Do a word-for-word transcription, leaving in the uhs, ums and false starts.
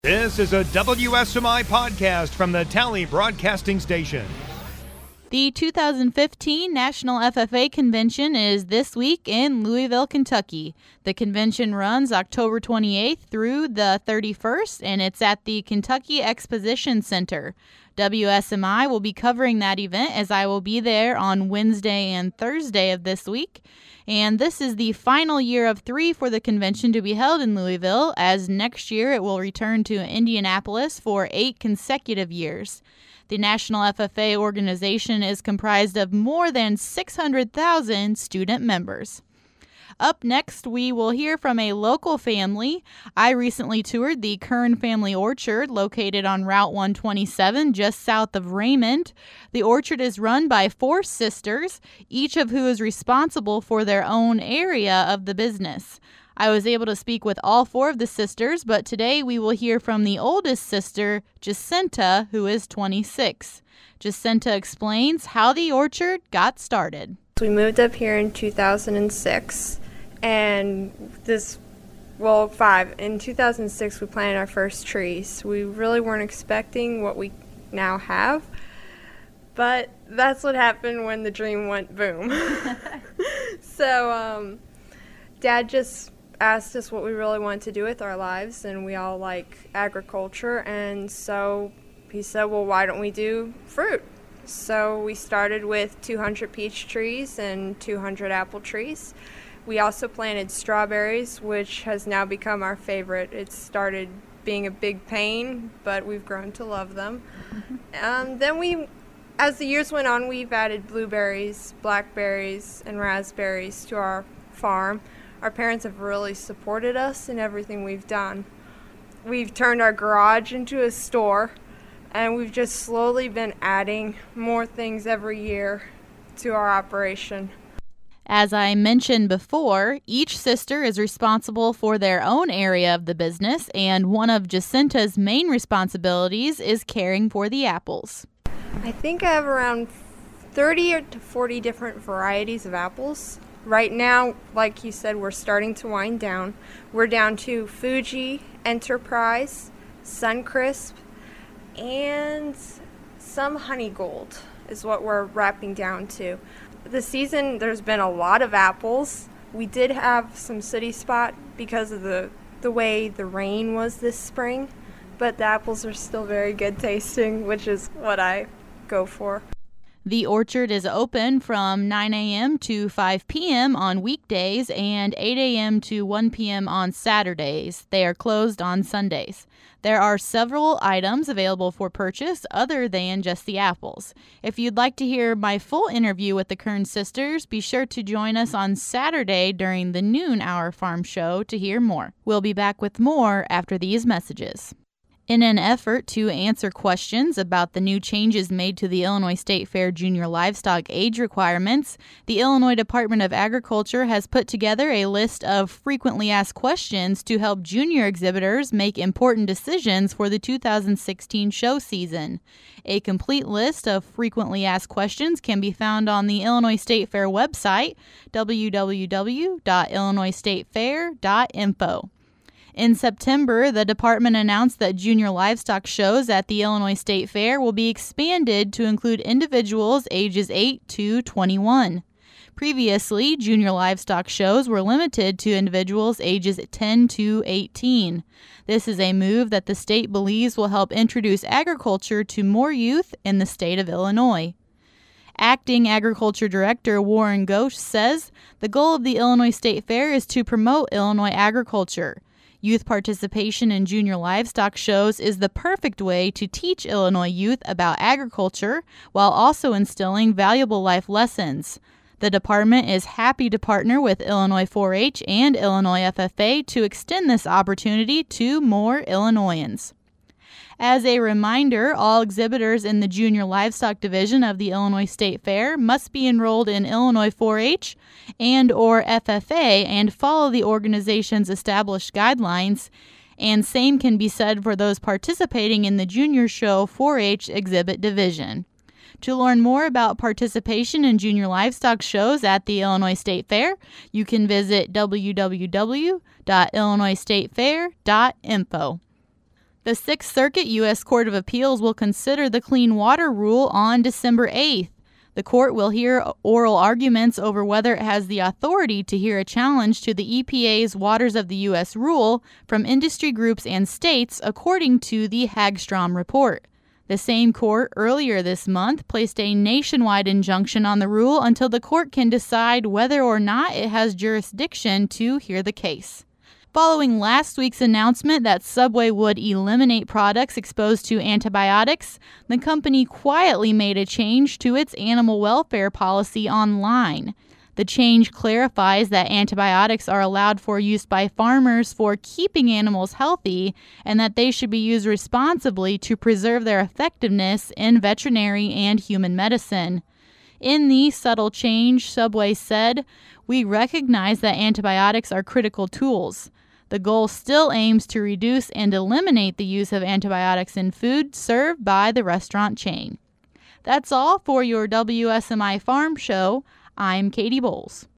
This is a W S M I podcast from the Tally Broadcasting Station. The two thousand fifteen National F F A Convention is this week in Louisville, Kentucky. The convention runs October twenty-eighth through the thirty-first, and it's at the Kentucky Exposition Center. W S M I will be covering that event as I will be there on Wednesday and Thursday of this week. And this is the final year of three for the convention to be held in Louisville, as next year it will return to Indianapolis for eight consecutive years. The National F F A organization is comprised of more than six hundred thousand student members. Up next, we will hear from a local family. I recently toured the Kern Family Orchard located on Route one twenty-seven just south of Raymond. The orchard is run by four sisters, each of who is responsible for their own area of the business. I was able to speak with all four of the sisters, but today we will hear from the oldest sister, Jacinta, who is twenty-six. Jacinta explains how the orchard got started. We moved up here in two thousand six, and this, well, five. In two thousand six, we planted our first trees. We really weren't expecting what we now have, but that's what happened when the dream went boom. So, um, Dad just asked us what we really wanted to do with our lives, and we all like agriculture, and so he said, well, why don't we do fruit? So we started with two hundred peach trees and two hundred apple trees. We also planted strawberries, which has now become our favorite. It started being a big pain, but we've grown to love them. Mm-hmm. Um, then we, as the years went on, we've added blueberries, blackberries, and raspberries to our farm. Our parents have really supported us in everything we've done. We've turned our garage into a store, and we've just slowly been adding more things every year to our operation. As I mentioned before, each sister is responsible for their own area of the business, and one of Jacinta's main responsibilities is caring for the apples. I think I have around thirty to forty different varieties of apples. Right now, like you said, we're starting to wind down. We're down to Fuji, Enterprise, Suncrisp, and some Honey Gold is what we're wrapping down to. This season, there's been a lot of apples. We did have some City Spot because of the, the way the rain was this spring, but the apples are still very good tasting, which is what I go for. The orchard is open from nine a.m. to five p.m. on weekdays and eight a.m. to one p.m. on Saturdays. They are closed on Sundays. There are several items available for purchase other than just the apples. If you'd like to hear my full interview with the Kern sisters, be sure to join us on Saturday during the noon hour farm show to hear more. We'll be back with more after these messages. In an effort to answer questions about the new changes made to the Illinois State Fair junior livestock age requirements, the Illinois Department of Agriculture has put together a list of frequently asked questions to help junior exhibitors make important decisions for the two thousand sixteen show season. A complete list of frequently asked questions can be found on the Illinois State Fair website, w w w dot illinois state fair dot info. In September, the department announced that junior livestock shows at the Illinois State Fair will be expanded to include individuals ages eight to twenty-one. Previously, junior livestock shows were limited to individuals ages ten to eighteen. This is a move that the state believes will help introduce agriculture to more youth in the state of Illinois. Acting Agriculture Director Warren Ghosh says the goal of the Illinois State Fair is to promote Illinois agriculture. Youth participation in junior livestock shows is the perfect way to teach Illinois youth about agriculture while also instilling valuable life lessons. The department is happy to partner with Illinois four H and Illinois F F A to extend this opportunity to more Illinoisans. As a reminder, all exhibitors in the Junior Livestock Division of the Illinois State Fair must be enrolled in Illinois four H and or F F A and follow the organization's established guidelines, and same can be said for those participating in the Junior Show four H Exhibit Division. To learn more about participation in junior livestock shows at the Illinois State Fair, you can visit w w w dot illinois state fair dot info. The Sixth Circuit U S Court of Appeals will consider the Clean Water Rule on December eighth. The court will hear oral arguments over whether it has the authority to hear a challenge to the E P A's Waters of the U S rule from industry groups and states, according to the Hagstrom report. The same court earlier this month placed a nationwide injunction on the rule until the court can decide whether or not it has jurisdiction to hear the case. Following last week's announcement that Subway would eliminate products exposed to antibiotics, the company quietly made a change to its animal welfare policy online. The change clarifies that antibiotics are allowed for use by farmers for keeping animals healthy and that they should be used responsibly to preserve their effectiveness in veterinary and human medicine. In the subtle change, Subway said, "We recognize that antibiotics are critical tools. The goal still aims to reduce and eliminate the use of antibiotics in food served by the restaurant chain." That's all for your W S M I Farm Show. I'm Katie Bowles.